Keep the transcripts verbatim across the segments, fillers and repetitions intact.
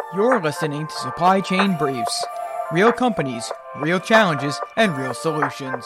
You're listening to Supply Chain Briefs. Real companies, real challenges, and real solutions.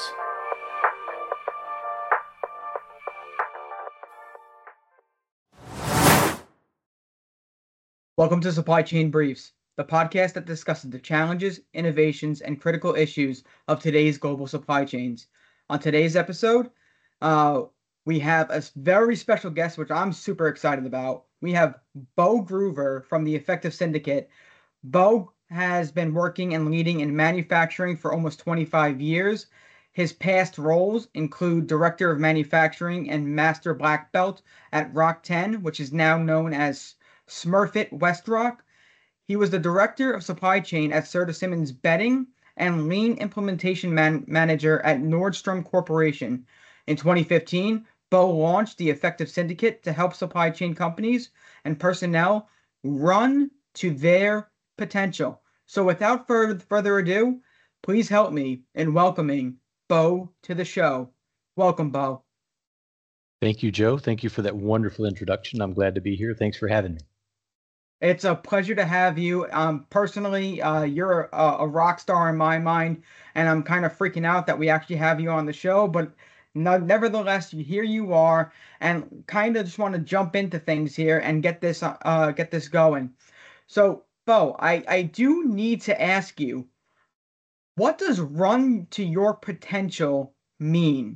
Welcome to Supply Chain Briefs, the podcast that discusses the challenges, innovations, and critical issues of today's global supply chains. On today's episode, uh, we have a very special guest, which I'm super excited about. We have Bo Groover from the Effective Syndicate. Bo has been working and leading in manufacturing for almost twenty-five years. His past roles include Director of Manufacturing and Master Black Belt at Rock ten, which is now known as Smurfit Westrock. He was the Director of Supply Chain at Serta Simmons Bedding and Lean Implementation Man- Manager at Nordstrom Corporation. In twenty fifteen, Bo launched the Effective Syndicate to help supply chain companies and personnel run to their potential. So without further, further ado, please help me in welcoming Bo to the show. Welcome, Bo. Thank you, Joe. Thank you for that wonderful introduction. I'm glad to be here. Thanks for having me. It's a pleasure to have you. Um, personally, uh, you're a, a rock star in my mind, and I'm kind of freaking out that we actually have you on the show, but no, nevertheless, here you are, and kind of just want to jump into things here and get this uh, get this going. So, Bo, I, I do need to ask you, what does run to your potential mean?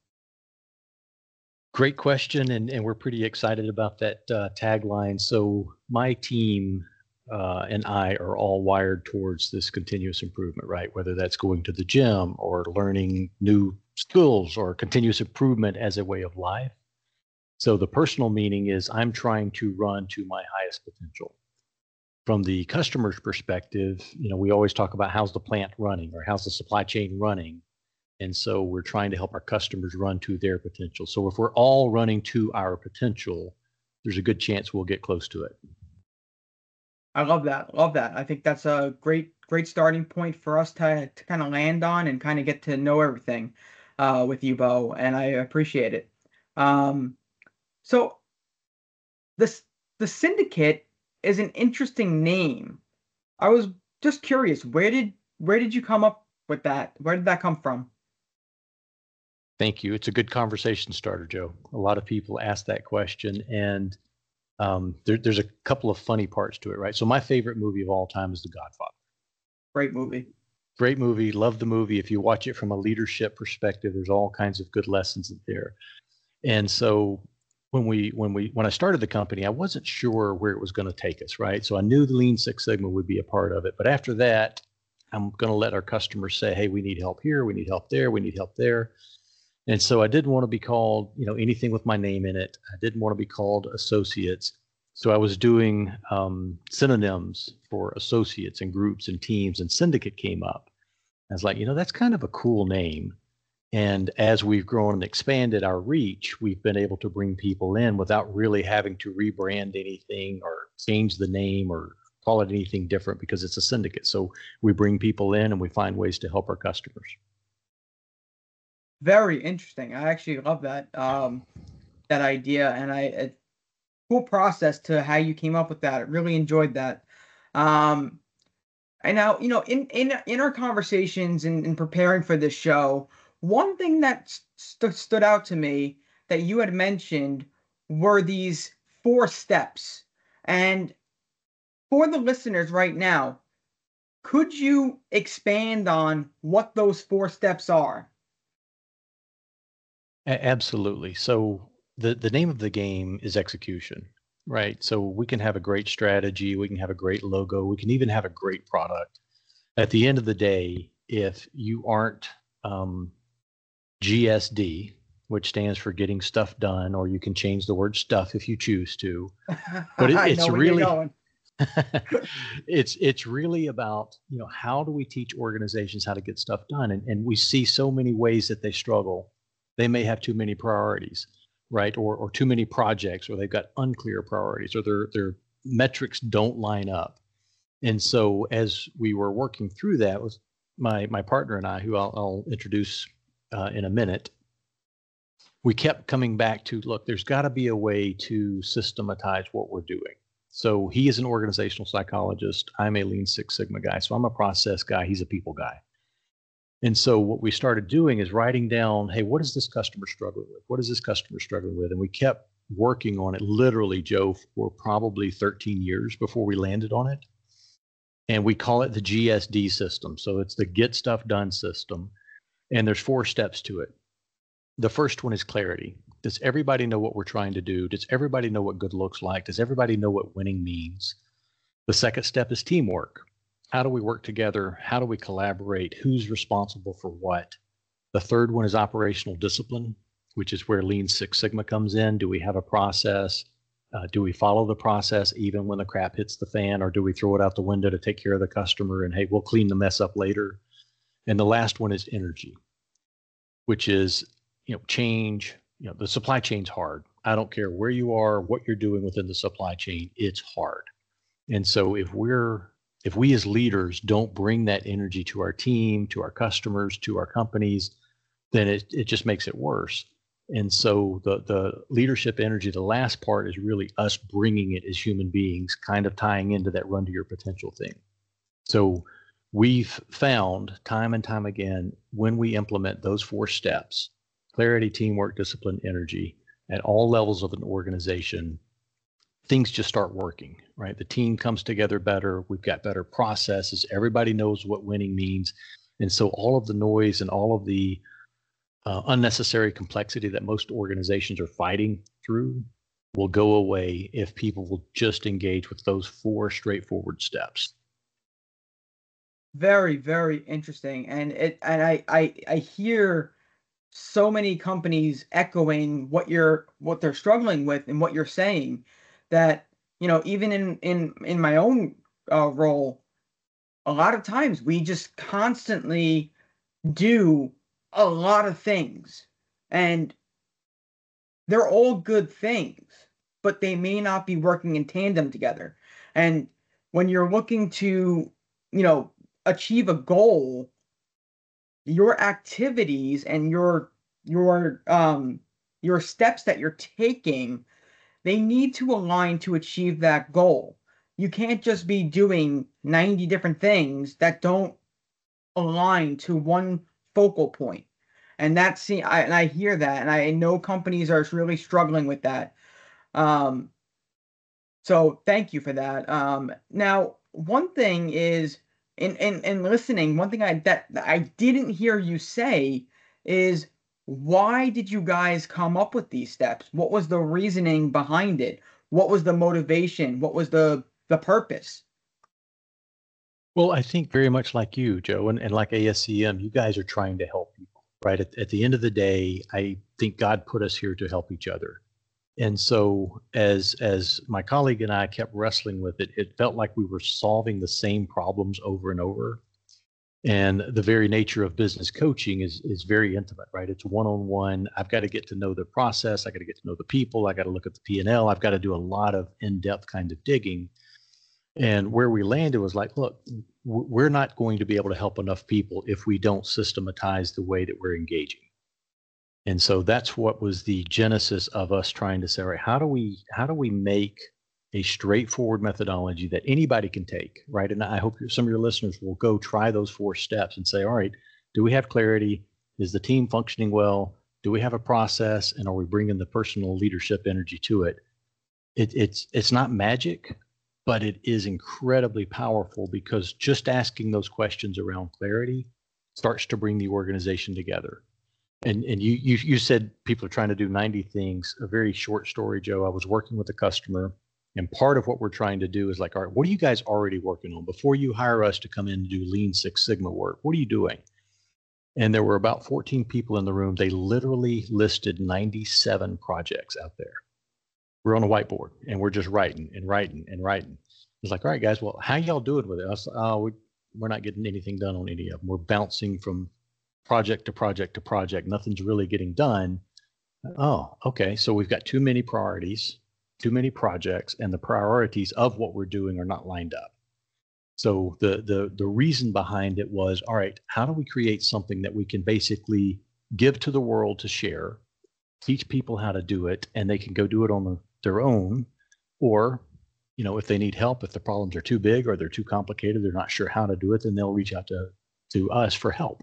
Great question, and, and we're pretty excited about that uh, tagline. So my team uh, and I are all wired towards this continuous improvement, right? Whether that's going to the gym or learning new skills or continuous improvement as a way of life. So the personal meaning is I'm trying to run to my highest potential. From the customer's perspective, you know, we always talk about how's the plant running or how's the supply chain running. And so we're trying to help our customers run to their potential. So if we're all running to our potential, there's a good chance we'll get close to it. I love that. Love that. I think that's a great, great starting point for us to, to kind of land on and kind of get to know everything uh, with you, Bo, and I appreciate it. Um, so this the syndicate is an interesting name. I was just curious, where did where did you come up with that? Where did that come from? Thank you. It's a good conversation starter, Joe. A lot of people ask that question, and um, there, there's a couple of funny parts to it, right? So my favorite movie of all time is The Godfather. Great movie. Great movie. Love the movie. If you watch it from a leadership perspective, there's all kinds of good lessons in there. And so when we when we when I started the company, I wasn't sure where it was going to take us, right? So I knew the Lean Six Sigma would be a part of it, but after that, I'm going to let our customers say, "Hey, we need help here. We need help there. We need help there." And so I didn't want to be called, you know, anything with my name in it. I didn't want to be called associates. So I was doing um, synonyms for associates and groups and teams, and syndicate came up. I was like, you know, that's kind of a cool name. And as we've grown and expanded our reach, we've been able to bring people in without really having to rebrand anything or change the name or call it anything different because it's a syndicate. So we bring people in and we find ways to help our customers. Very interesting. I actually love that um, that idea, and I a cool process to how you came up with that. I really enjoyed that. Um, and now, you know, in in in our conversations and in, in preparing for this show, one thing that st- stood out to me that you had mentioned were these four steps. And for the listeners right now, could you expand on what those four steps are? A- Absolutely. So the the name of the game is execution, right? So we can have a great strategy, we can have a great logo, we can even have a great product. At the end of the day, if you aren't um, G S D, which stands for getting stuff done, or you can change the word stuff if you choose to, but it, I it's know where you're really going. it's it's really about, you know, how do we teach organizations how to get stuff done? And and we see so many ways that they struggle. They may have too many priorities, right? Or or too many projects, or they've got unclear priorities, or their their metrics don't line up. And so as we were working through that with my my partner and I, who I'll, I'll introduce uh, in a minute, we kept coming back to, look, there's got to be a way to systematize what we're doing. So he is an organizational psychologist. I'm a Lean Six Sigma guy. So I'm a process guy. He's a people guy. And so what we started doing is writing down, hey, what is this customer struggling with? What is this customer struggling with? And we kept working on it literally, Joe, for probably thirteen years before we landed on it. And we call it the G S D system. So it's the get stuff done system. And there's four steps to it. The first one is clarity. Does everybody know what we're trying to do? Does everybody know what good looks like? Does everybody know what winning means? The second step is teamwork. How do we work together? How do we collaborate? Who's responsible for what? The third one is operational discipline, which is where Lean Six Sigma comes in. Do we have a process? Uh, do we follow the process even when the crap hits the fan, or do we throw it out the window to take care of the customer and, hey, we'll clean the mess up later? And the last one is energy, which is, you know, change. You know, the supply chain's hard. I don't care where you are, what you're doing within the supply chain, it's hard. And so if we're, if we as leaders don't bring that energy to our team, to our customers, to our companies, then it, it just makes it worse. And so the, the leadership energy, the last part is really us bringing it as human beings, kind of tying into that run to your potential thing. So we've found time and time again, when we implement those four steps, clarity, teamwork, discipline, energy, at all levels of an organization, things just start working, right? The team comes together better. We've got better processes. Everybody knows what winning means. And so all of the noise and all of the uh, unnecessary complexity that most organizations are fighting through will go away if people will just engage with those four straightforward steps. Very, very interesting. And it and I I, I hear so many companies echoing what you're what they're struggling with and what you're saying, that, you know, even in in in my own uh, role, a lot of times we just constantly do a lot of things, and they're all good things, but they may not be working in tandem together. And when you're looking to, you know, achieve a goal, your activities and your your um your steps that you're taking, they need to align to achieve that goal. You can't just be doing ninety different things that don't align to one focal point. And that's, I, and I hear that, and I know companies are really struggling with that. Um, so thank you for that. Um, now, one thing is, in, in, in listening, one thing I that, that I didn't hear you say is, why did you guys come up with these steps? What was the reasoning behind it? What was the motivation? What was the the purpose? Well, I think very much like you, Joe, and, and like A S C M, you guys are trying to help people, right? At, at the end of the day, I think God put us here to help each other. And so as as my colleague and I kept wrestling with it, it felt like we were solving the same problems over and over. And the very nature of business coaching is is very intimate, right? It's one-on-one. I've got to get to know the process. I got to get to know the people. I got to look at the P and L. I've got to do a lot of in-depth kind of digging. And where we landed was like, look, we're not going to be able to help enough people if we don't systematize the way that we're engaging. And so that's what was the genesis of us trying to say, all right, how do we how do we make a straightforward methodology that anybody can take, right? And I hope some of your listeners will go try those four steps and say, all right, do we have clarity? Is the team functioning well? Do we have a process? And are we bringing the personal leadership energy to it? it it's it's not magic, but it is incredibly powerful, because just asking those questions around clarity starts to bring the organization together. And and you you you said people are trying to do ninety things. A very short story, Joe. I was working with a customer, and part of what we're trying to do is like, all right, what are you guys already working on? Before you hire us to come in and do Lean Six Sigma work, what are you doing? And there were about fourteen people in the room. They literally listed ninety-seven projects out there. We're on a whiteboard, and we're just writing and writing and writing. It's like, all right, guys, well, how y'all doing with it? I was, oh, we, we're not getting anything done on any of them. We're bouncing from project to project to project. Nothing's really getting done. Oh, okay. So we've got too many priorities, too many projects, and the priorities of what we're doing are not lined up. So the the the reason behind it was, all right, how do we create something that we can basically give to the world to share, teach people how to do it, and they can go do it on the, their own, or you know, if they need help, if the problems are too big or they're too complicated, they're not sure how to do it, then they'll reach out to to us for help.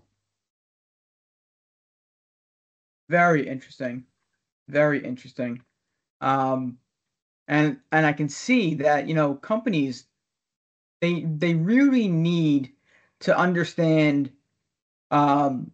Very interesting. Very interesting. Um, and and I can see that, you know, companies, they they really need to understand um,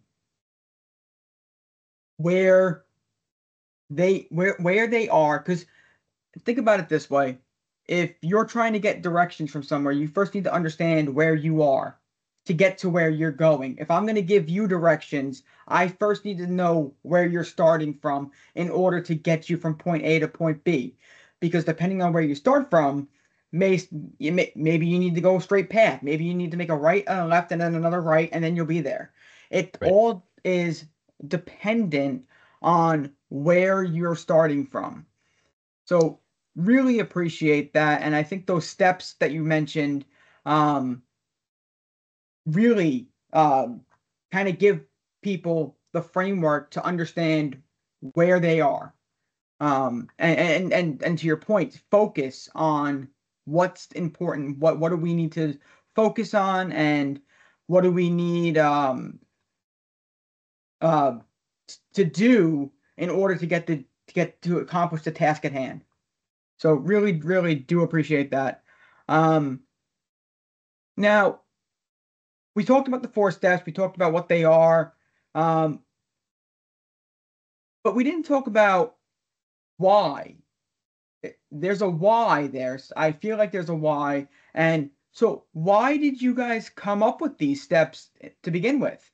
where they where where they are. Because think about it this way: if you're trying to get directions from somewhere, you first need to understand where you are to get to where you're going. If I'm going to give you directions, I first need to know where you're starting from in order to get you from point A to point B. Because depending on where you start from, may, you may maybe you need to go a straight path. Maybe you need to make a right and a left and then another right, and then you'll be there. It Right. all is dependent on where you're starting from. So really appreciate that. And I think those steps that you mentioned um, really um, kind of give people the framework to understand where they are. Um, and, and, and, and to your point, focus on what's important. What, what do we need to focus on, and what do we need um, uh, to do in order to get the to get to accomplish the task at hand. So really, really do appreciate that. Um, now, we talked about the four steps. We talked about what they are, um, but we didn't talk about why. Eh, There's a why there. S- I feel like there's a why. And so, why did you guys come up with these steps eh, to begin with?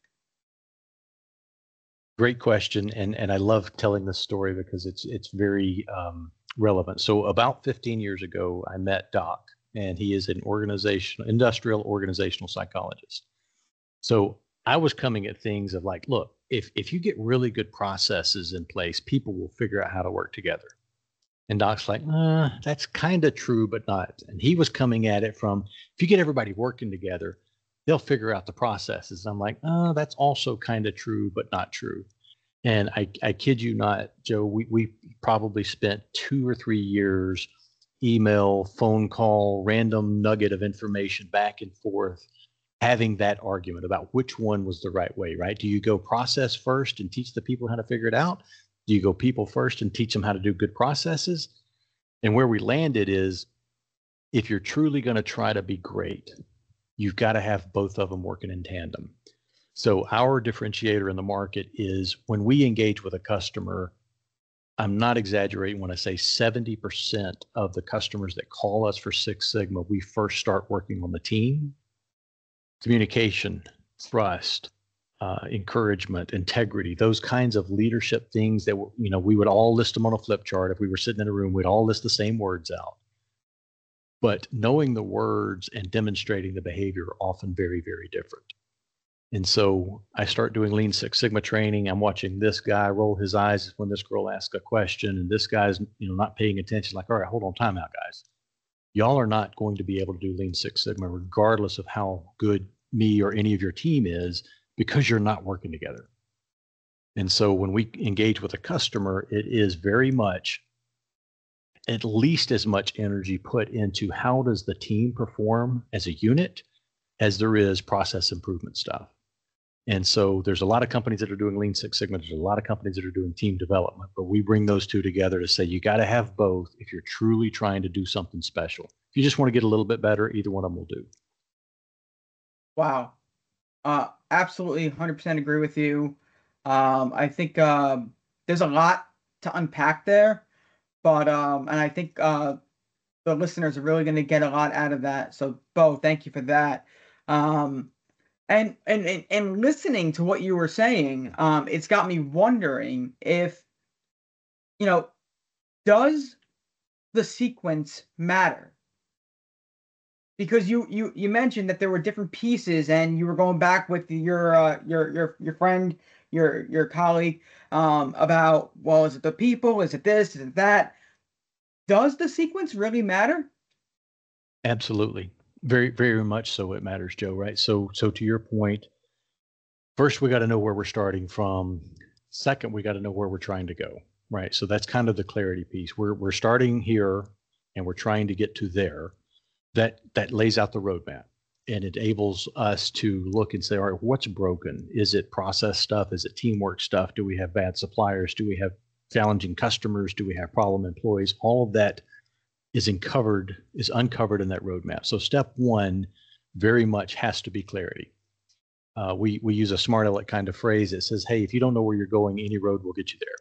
Great question, and and I love telling this story because it's it's very um, relevant. So about fifteen years ago, I met Doc, and he is an organizational, industrial organizational psychologist. So I was coming at things of like, look, if if you get really good processes in place, people will figure out how to work together. And Doc's like, uh, that's kind of true, but not. And he was coming at it from, if you get everybody working together, they'll figure out the processes. I'm like, oh, that's also kind of true, but not true. And I, I kid you not, Joe, we, we probably spent two or three years email, phone call, random nugget of information back and forth, having that argument about which one was the right way, right? Do you go process first and teach the people how to figure it out? Do you go people first and teach them how to do good processes? And where we landed is, if you're truly going to try to be great, you've got to have both of them working in tandem. So our differentiator in the market is when we engage with a customer, I'm not exaggerating when I say seventy percent of the customers that call us for Six Sigma, we first start working on the team, communication, trust, uh, encouragement, integrity, those kinds of leadership things that, you know, we would all list them on a flip chart. If we were sitting in a room, we'd all list the same words out. But knowing the words and demonstrating the behavior are often very, very different. And so I start doing Lean Six Sigma training. I'm watching this guy roll his eyes when this girl asks a question, and this guy's, you know, not paying attention. Like, all right, hold on, time out, guys. Y'all are not going to be able to do Lean Six Sigma regardless of how good me or any of your team is, because you're not working together. And so when we engage with a customer, it is very much at least as much energy put into how does the team perform as a unit as there is process improvement stuff. And so there's a lot of companies that are doing Lean Six Sigma. There's a lot of companies that are doing team development, but we bring those two together to say you got to have both if you're truly trying to do something special. If you just want to get a little bit better, either one of them will do. Wow. Uh, absolutely one hundred percent agree with you. Um, I think um, there's a lot to unpack there, but um, and I think uh, the listeners are really going to get a lot out of that. So, Bo, thank you for that. Um, and and and, and listening to what you were saying, um, it's got me wondering if, you know, does the sequence matter? Because you you you mentioned that there were different pieces, and you were going back with your uh, your your your friend, your your colleague, um, about, well, is it the people? Is it this? Is it that? Does the sequence really matter? Absolutely. Very, very much so it matters, Joe, right? So so to your point, first we got to know where we're starting from. Second, we got to know where we're trying to go, right? So that's kind of the clarity piece. We're we're starting here, and we're trying to get to there, that that lays out the roadmap and enables us to look and say, all right, what's broken? Is it process stuff? Is it teamwork stuff? Do we have bad suppliers? Do we have challenging customers? Do we have problem employees? All of that is uncovered, is uncovered in that roadmap. So step one very much has to be clarity. Uh, we we use a smart aleck kind of phrase that says, hey, if you don't know where you're going, any road will get you there.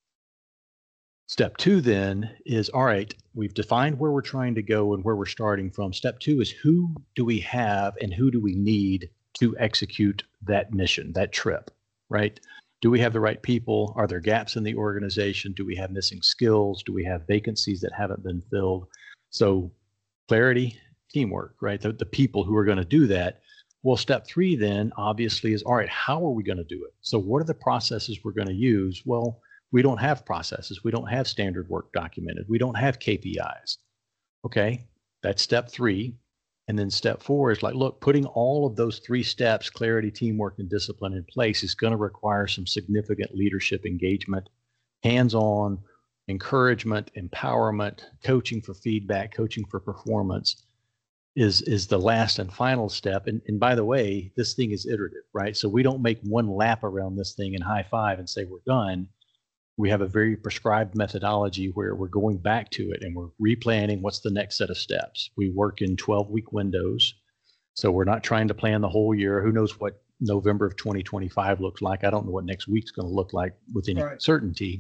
Step two then is, all right, we've defined where we're trying to go and where we're starting from. Step two is, who do we have and who do we need to execute that mission, that trip, right? Do we have the right people? Are there gaps in the organization? Do we have missing skills? Do we have vacancies that haven't been filled? So clarity, teamwork, right? The, the people who are going to do that. Well, step three then obviously is, all right, how are we going to do it? So what are the processes we're going to use? Well, we don't have processes. We don't have standard work documented. We don't have K P Is. Okay, that's step three. And then step four is like, look, putting all of those three steps, clarity, teamwork, and discipline in place is going to require some significant leadership engagement, hands-on encouragement, empowerment, coaching for feedback, coaching for performance is, is the last and final step. And, and by the way, this thing is iterative, right? So we don't make one lap around this thing and high five and say we're done. We have a very prescribed methodology where we're going back to it and we're replanning what's the next set of steps. We work in twelve week windows. So we're not trying to plan the whole year. Who knows what November of twenty twenty-five looks like? I don't know what next week's going to look like with any right. certainty.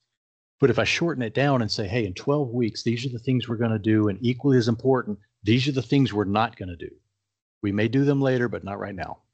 But if I shorten it down and say, hey, in twelve weeks, these are the things we're going to do. And equally as important, these are the things we're not going to do. We may do them later, but not right now.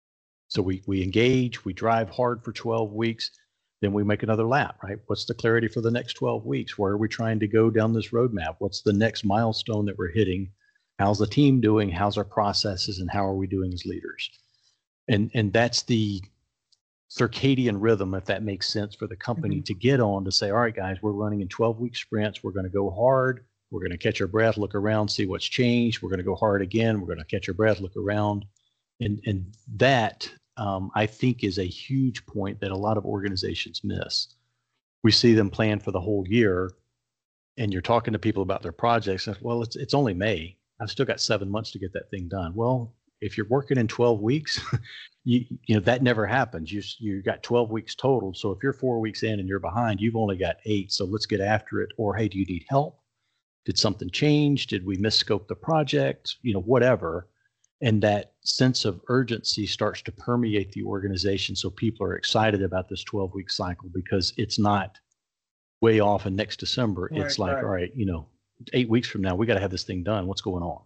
So we, we engage, we drive hard for twelve weeks. Then we make another lap, right? What's the clarity for the next twelve weeks? Where are we trying to go down this roadmap? What's the next milestone that we're hitting? How's the team doing? How's our processes? And how are we doing as leaders? And, and that's the circadian rhythm, if that makes sense, for the company mm-hmm. to get on to say, all right, guys, we're running in twelve week sprints. We're going to go hard. We're going to catch our breath, look around, see what's changed. We're going to go hard again. We're going to catch our breath, look around. And, and that, Um, I think is a huge point that a lot of organizations miss. We see them plan for the whole year, and you're talking to people about their projects. And, well, it's it's only May. I've still got seven months to get that thing done. Well, if you're working in twelve weeks, you you know that never happens. You you got twelve weeks total. So if you're four weeks in and you're behind, you've only got eight. So let's get after it. Or hey, do you need help? Did something change? Did we misscope the project? You know, whatever. And that sense of urgency starts to permeate the organization. So people are excited about this twelve week cycle because it's not way off and next December. Right, it's like, right. all right, you know, eight weeks from now, we got to have this thing done. What's going on?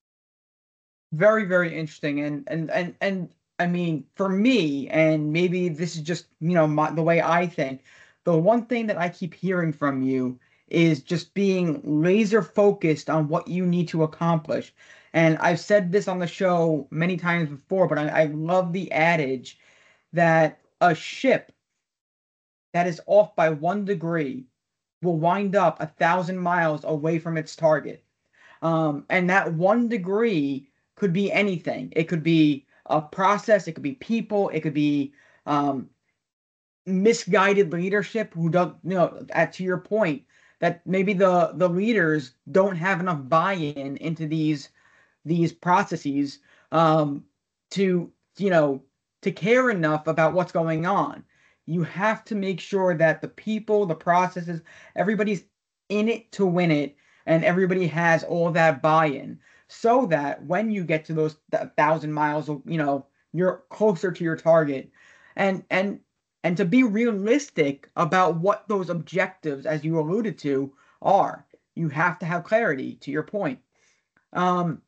Very, very interesting. And, and, and, and I mean, for me, and maybe this is just, you know, my, the way I think, the one thing that I keep hearing from you is just being laser focused on what you need to accomplish. And I've said this on the show many times before, but I, I love the adage that a ship that is off by one degree will wind up a thousand miles away from its target. Um, and that one degree could be anything. It could be a process. It could be people. It could be um, misguided leadership who don't, you know, at, to your point, that maybe the, the leaders don't have enough buy-in into these these processes um, to, you know, to care enough about what's going on. You have to make sure that the people, the processes, everybody's in it to win it, and everybody has all that buy-in, so that when you get to those th- thousand miles, you know, you're closer to your target, and and and to be realistic about what those objectives, as you alluded to, are. You have to have clarity. To your point. Um,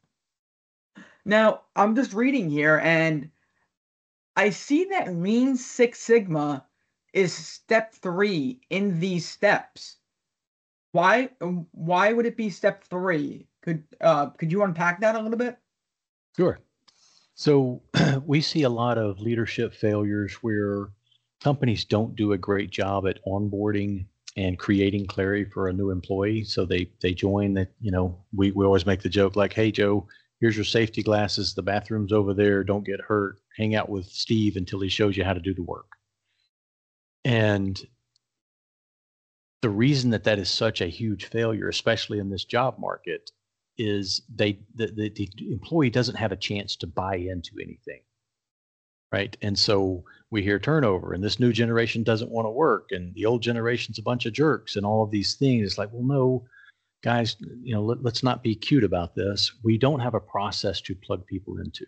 Now, I'm just reading here, and I see that Lean Six Sigma is step three in these steps. Why why would it be step three? Could uh, could you unpack that a little bit? Sure. So we see a lot of leadership failures where companies don't do a great job at onboarding and creating clarity for a new employee. So they they join that, you know, we, we always make the joke like, hey, Joe, here's your safety glasses. The bathroom's over there. Don't get hurt. Hang out with Steve until he shows you how to do the work. And the reason that that is such a huge failure, especially in this job market, is they the, the, the employee doesn't have a chance to buy into anything, right? And so we hear turnover, and this new generation doesn't want to work, and the old generation's a bunch of jerks, and all of these things. It's like, well, no, guys, you know, let, let's not be cute about this. We don't have a process to plug people into.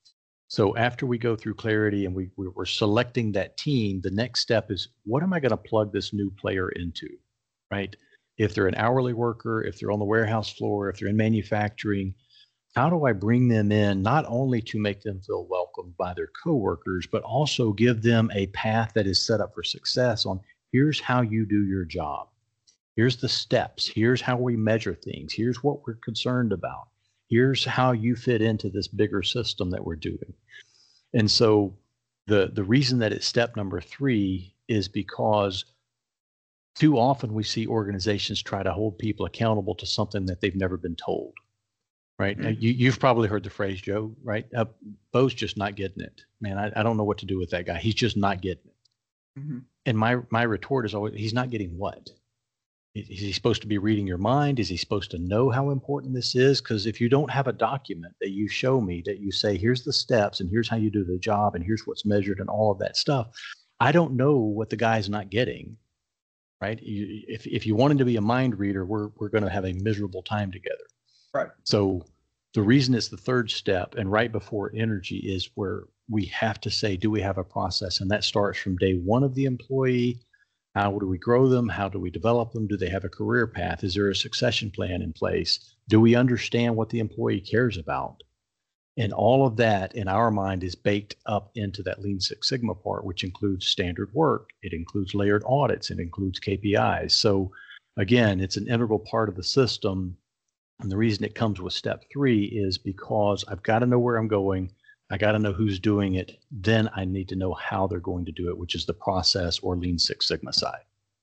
So after we go through clarity and we, we we're selecting that team, the next step is, what am I going to plug this new player into, right? If they're an hourly worker, if they're on the warehouse floor, if they're in manufacturing, how do I bring them in not only to make them feel welcomed by their coworkers, but also give them a path that is set up for success on, here's how you do your job. Here's the steps. Here's how we measure things. Here's what we're concerned about. Here's how you fit into this bigger system that we're doing. And so the, the reason that it's step number three is because too often we see organizations try to hold people accountable to something that they've never been told, right? Mm-hmm. You, you've probably heard the phrase, Joe, right? Uh, Bo's just not getting it. Man, I, I don't know what to do with that guy. He's just not getting it. Mm-hmm. And my, my retort is always, he's not getting what? Is he supposed to be reading your mind? Is he supposed to know how important this is? Because if you don't have a document that you show me, that you say, here's the steps and here's how you do the job and here's what's measured and all of that stuff, I don't know what the guy's not getting, right? You, if if you want him to be a mind reader, we're we're going to have a miserable time together. Right. So the reason it's the third step and right before energy is where we have to say, do we have a process? And that starts from day one of the employee. How do we grow them? How do we develop them? Do they have a career path? Is there a succession plan in place? Do we understand what the employee cares about? And all of that in our mind is baked up into that Lean Six Sigma part, which includes standard work. It includes layered audits. It includes K P Is. So again, it's an integral part of the system. And the reason it comes with step three is because I've got to know where I'm going. I got to know who's doing it. Then I need to know how they're going to do it, which is the process or Lean Six Sigma side.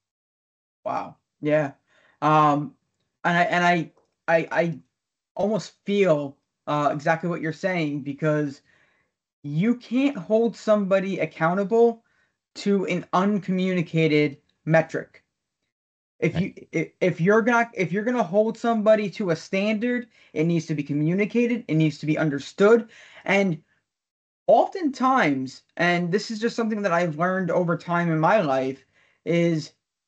Wow. Yeah. Um, and I, and I, I, I almost feel uh, exactly what you're saying, because you can't hold somebody accountable to an uncommunicated metric. If you if, if you're gonna if you're gonna hold somebody to a standard, it needs to be communicated. It needs to be understood. And oftentimes, and this is just something that I've learned over time in my life, is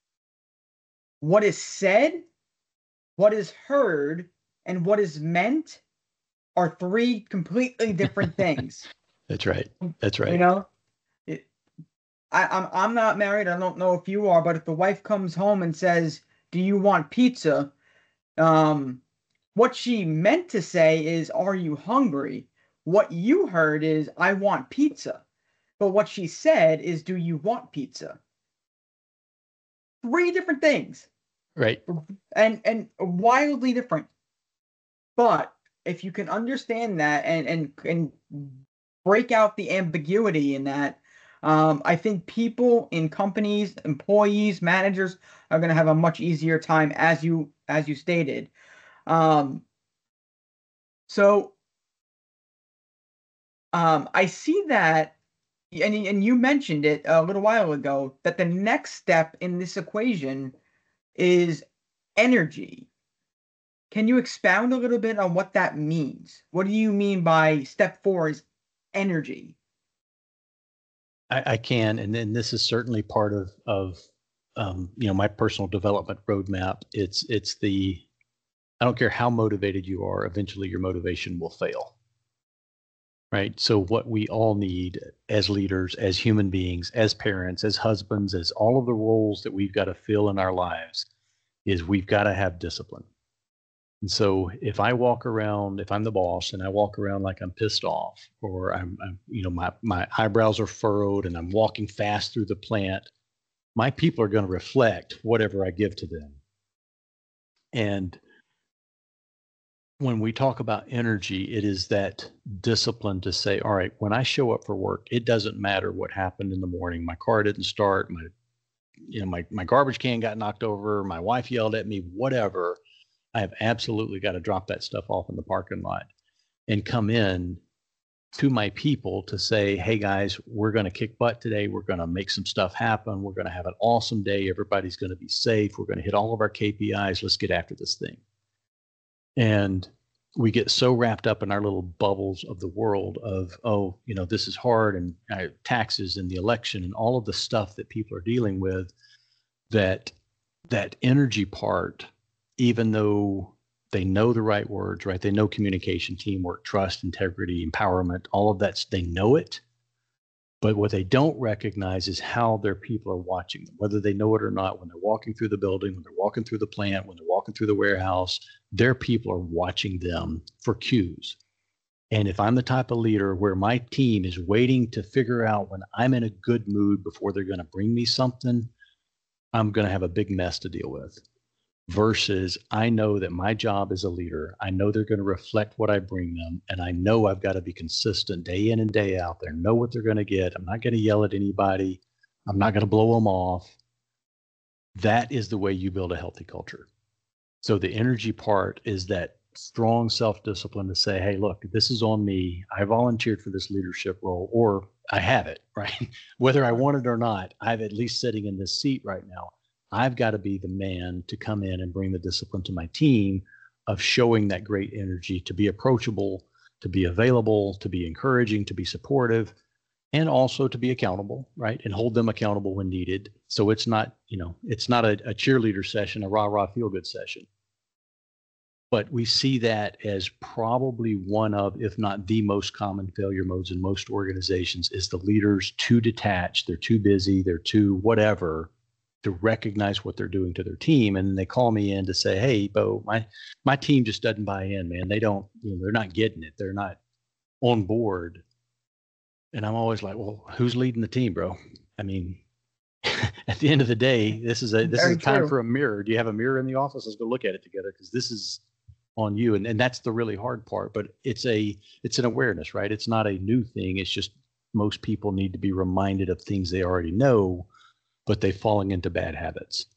what is said, what is heard, and what is meant are three completely different things. That's right. That's right. You know, it, I, I'm I'm not married. I don't know if you are, but if the wife comes home and says, "Do you want pizza?" Um, what she meant to say is, "Are you hungry?" What you heard is, "I want pizza." But what she said is, "Do you want pizza?" Three different things. Right. And and wildly different. But if you can understand that and and, and break out the ambiguity in that, um, I think people in companies, employees, managers are going to have a much easier time, as you as you stated. Um, so Um, I see that, and and you mentioned it a little while ago, that the next step in this equation is energy. Can you expound a little bit on what that means? What do you mean by step four is energy? I, I can, and then this is certainly part of of um, you know, my personal development roadmap. It's it's the I don't care how motivated you are, eventually your motivation will fail. Right. So what we all need as leaders, as human beings, as parents, as husbands, as all of the roles that we've got to fill in our lives, is we've got to have discipline. And so if I walk around, if I'm the boss and I walk around like I'm pissed off, or I'm, I'm you know, my, my eyebrows are furrowed and I'm walking fast through the plant, my people are going to reflect whatever I give to them. And when we talk about energy, it is that discipline to say, all right, when I show up for work, it doesn't matter what happened in the morning. My car didn't start, my, you know, my, my garbage can got knocked over, my wife yelled at me, whatever. I have absolutely got to drop that stuff off in the parking lot and come in to my people to say, hey guys, we're going to kick butt today. We're going to make some stuff happen. We're going to have an awesome day. Everybody's going to be safe. We're going to hit all of our K P Is. Let's get after this thing. And we get so wrapped up in our little bubbles of the world of, oh, you know, this is hard, and uh, taxes and the election and all of the stuff that people are dealing with, that that energy part, even though they know the right words, right? They know communication, teamwork, trust, integrity, empowerment, all of that, they know it. But what they don't recognize is how their people are watching them, whether they know it or not. When they're walking through the building, when they're walking through the plant, when they're walking through the warehouse, their people are watching them for cues. And if I'm the type of leader where my team is waiting to figure out when I'm in a good mood before they're going to bring me something, I'm going to have a big mess to deal with. Versus I know that my job as a leader, I know they're going to reflect what I bring them, and I know I've got to be consistent day in and day out. They know what they're going to get. I'm not going to yell at anybody. I'm not going to blow them off. That is the way you build a healthy culture. So the energy part is that strong self-discipline to say, hey, look, this is on me. I volunteered for this leadership role, or I have it, right? Whether I want it or not, I'm at least sitting in this seat right now. I've got to be the man to come in and bring the discipline to my team of showing that great energy, to be approachable, to be available, to be encouraging, to be supportive, and also to be accountable, right? And hold them accountable when needed. So it's not, you know, it's not a, a cheerleader session, a rah-rah feel-good session. But we see that as probably one of, if not the most common failure modes in most organizations, is the leaders too detached, they're too busy, they're too whatever, to recognize what they're doing to their team. And then they call me in to say, hey, Bo, my, my team just doesn't buy in, man. They don't, you know, they're not getting it. They're not on board. And I'm always like, well, who's leading the team, bro? I mean, at the end of the day, this is a, this Very is a time true. for a mirror. Do you have a mirror in the office? Let's go look at it together, because this is on you. And, and that's the really hard part, but it's a, it's an awareness, right? It's not a new thing. It's just most people need to be reminded of things they already know, but they're falling into bad habits.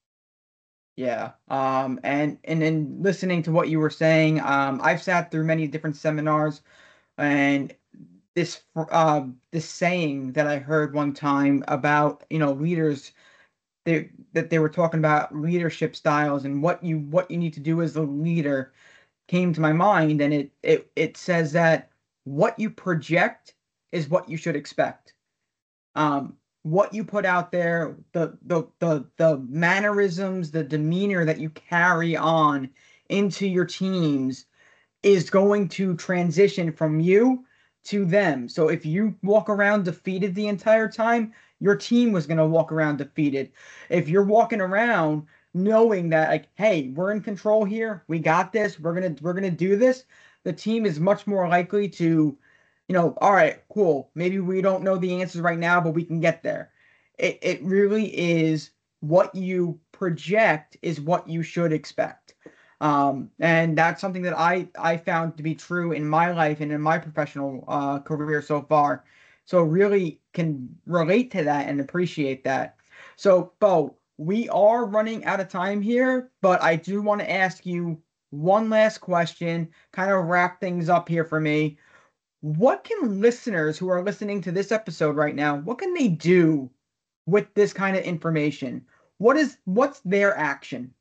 Yeah. Um, and, and then listening to what you were saying, um, I've sat through many different seminars, and this, uh, this saying that I heard one time about, you know, leaders, they, that they were talking about leadership styles and what you, what you need to do as a leader came to my mind. And it, it, it says that what you project is what you should expect. Um, what you put out there, the, the, the, the mannerisms, the demeanor that you carry on into your teams is going to transition from you to them. So if you walk around defeated the entire time, your team was going to walk around defeated. If you're walking around knowing that, like, hey, we're in control here, we got this, we're going to, we're going to do this, the team is much more likely to, you know, all right, cool. Maybe we don't know the answers right now, but we can get there. It it really is what you project is what you should expect. Um, and that's something that I, I found to be true in my life and in my professional uh, career so far. So really can relate to that and appreciate that. So, Bo, we are running out of time here, but I do want to ask you one last question, kind of wrap things up here for me. What can listeners who are listening to this episode right now, what can they do with this kind of information? What is, what's their action?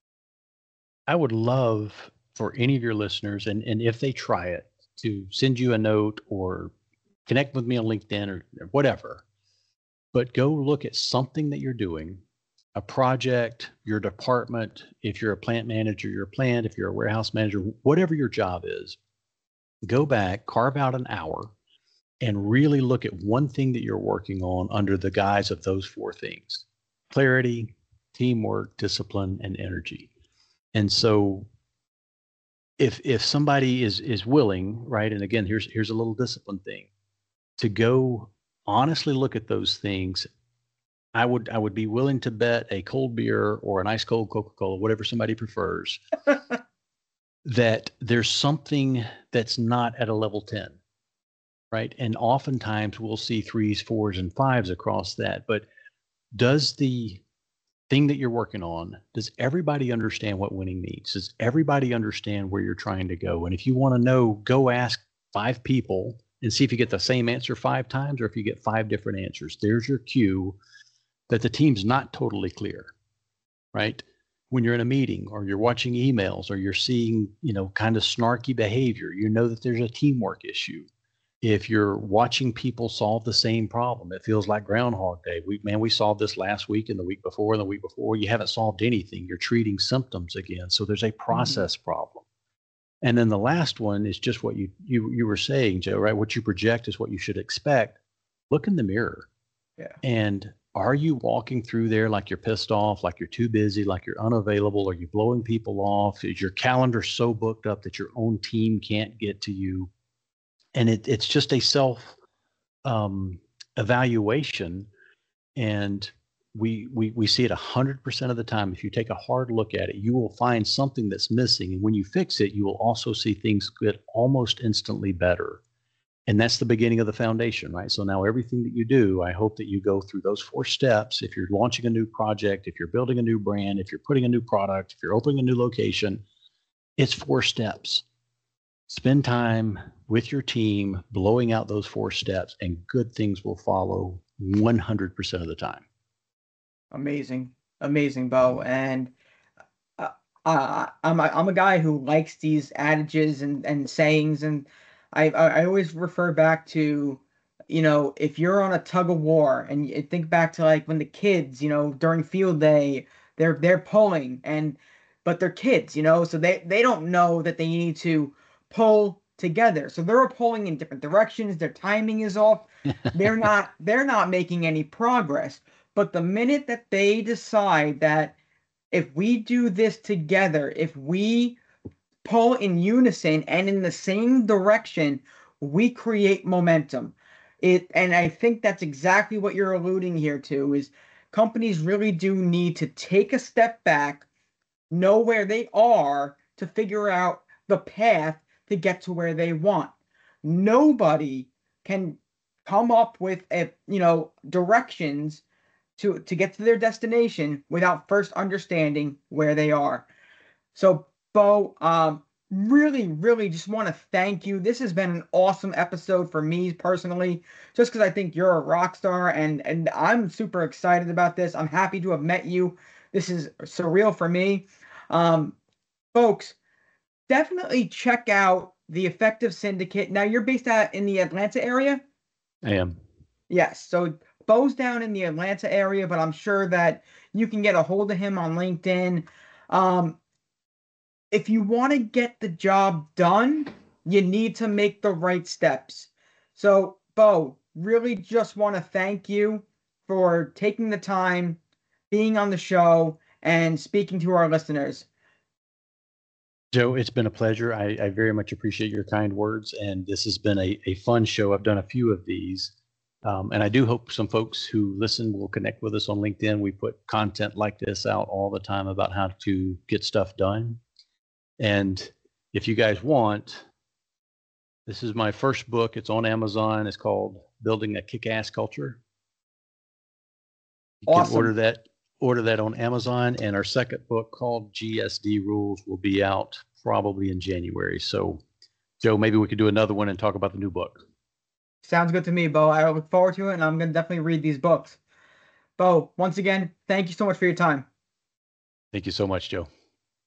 I would love for any of your listeners, and, and if they try it, to send you a note or connect with me on LinkedIn or, or whatever. But go look at something that you're doing, a project, your department. If you're a plant manager, your plant, if you're a warehouse manager, whatever your job is, go back, carve out an hour, and really look at one thing that you're working on under the guise of those four things: clarity, teamwork, discipline, and energy. And so if if somebody is is willing, right, and again, here's here's a little discipline thing, to go honestly look at those things, I would I would be willing to bet a cold beer or an ice cold Coca-Cola, whatever somebody prefers, that there's something that's not at a level ten, right? And oftentimes we'll see threes, fours, and fives across that. But does the thing that you're working on, does everybody understand what winning means? Does everybody understand where you're trying to go? And if you want to know, go ask five people and see if you get the same answer five times or if you get five different answers. There's your cue that the team's not totally clear, right? When you're in a meeting or you're watching emails or you're seeing, you know, kind of snarky behavior, you know that there's a teamwork issue. If you're watching people solve the same problem, it feels like Groundhog Day. We, man, we solved this last week and the week before and the week before. You haven't solved anything. You're treating symptoms again. So there's a process mm-hmm. problem. And then the last one is just what you, you you were saying, Joe, right? What you project is what you should expect. Look in the mirror. Yeah. And are you walking through there like you're pissed off, like you're too busy, like you're unavailable? Are you blowing people off? Is your calendar so booked up that your own team can't get to you? And it, it's just a self um, evaluation. And we, we, we see it one hundred percent of the time. If you take a hard look at it, you will find something that's missing. And when you fix it, you will also see things get almost instantly better. And that's the beginning of the foundation, right? So now everything that you do, I hope that you go through those four steps. If you're launching a new project, if you're building a new brand, if you're putting a new product, if you're opening a new location, it's four steps. Spend time with your team, blowing out those four steps, and good things will follow one hundred percent of the time. Amazing. Amazing, Bo. And uh, uh, I'm, a, I'm a guy who likes these adages and, and sayings, and I, I always refer back to, you know, if you're on a tug of war and you think back to like when the kids, you know, during field day, they're they're pulling and but they're kids, you know, so they, they don't know that they need to pull together. So they're pulling in different directions. Their timing is off. They're not they're not making any progress. But the minute that they decide that if we do this together, if we pull in unison and in the same direction, we create momentum. It, and I think that's exactly what you're alluding here to, is companies really do need to take a step back, know where they are to figure out the path to get to where they want. Nobody can come up with a, you know, directions to, to get to their destination without first understanding where they are. So, Bo, um, really, really just want to thank you. This has been an awesome episode for me personally, just because I think you're a rock star, and, and I'm super excited about this. I'm happy to have met you. This is surreal for me. Um, folks, definitely check out the Effective Syndicate. Now, you're based out in the Atlanta area? I am. Yes. So Bo's down in the Atlanta area, but I'm sure that you can get a hold of him on LinkedIn. Um, if you want to get the job done, you need to make the right steps. So, Bo, really just want to thank you for taking the time, being on the show, and speaking to our listeners. Joe, it's been a pleasure. I, I very much appreciate your kind words, and this has been a, a fun show. I've done a few of these, um, and I do hope some folks who listen will connect with us on LinkedIn. We put content like this out all the time about how to get stuff done. And if you guys want, this is my first book. It's on Amazon. It's called Building a Kick-Ass Culture. You awesome. can order that. Order that on Amazon, and our second book called G S D Rules will be out probably in January. So, Joe, maybe we could do another one and talk about the new book. Sounds good to me, Bo. I look forward to it, and I'm going to definitely read these books. Bo, once again, thank you so much for your time. Thank you so much, Joe.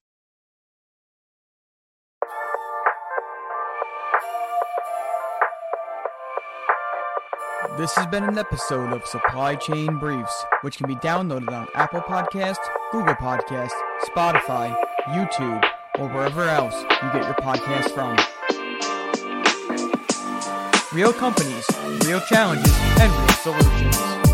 This has been an episode of Supply Chain Briefs, which can be downloaded on Apple Podcasts, Google Podcasts, Spotify, YouTube, or wherever else you get your podcasts from. Real companies, real challenges, and real solutions.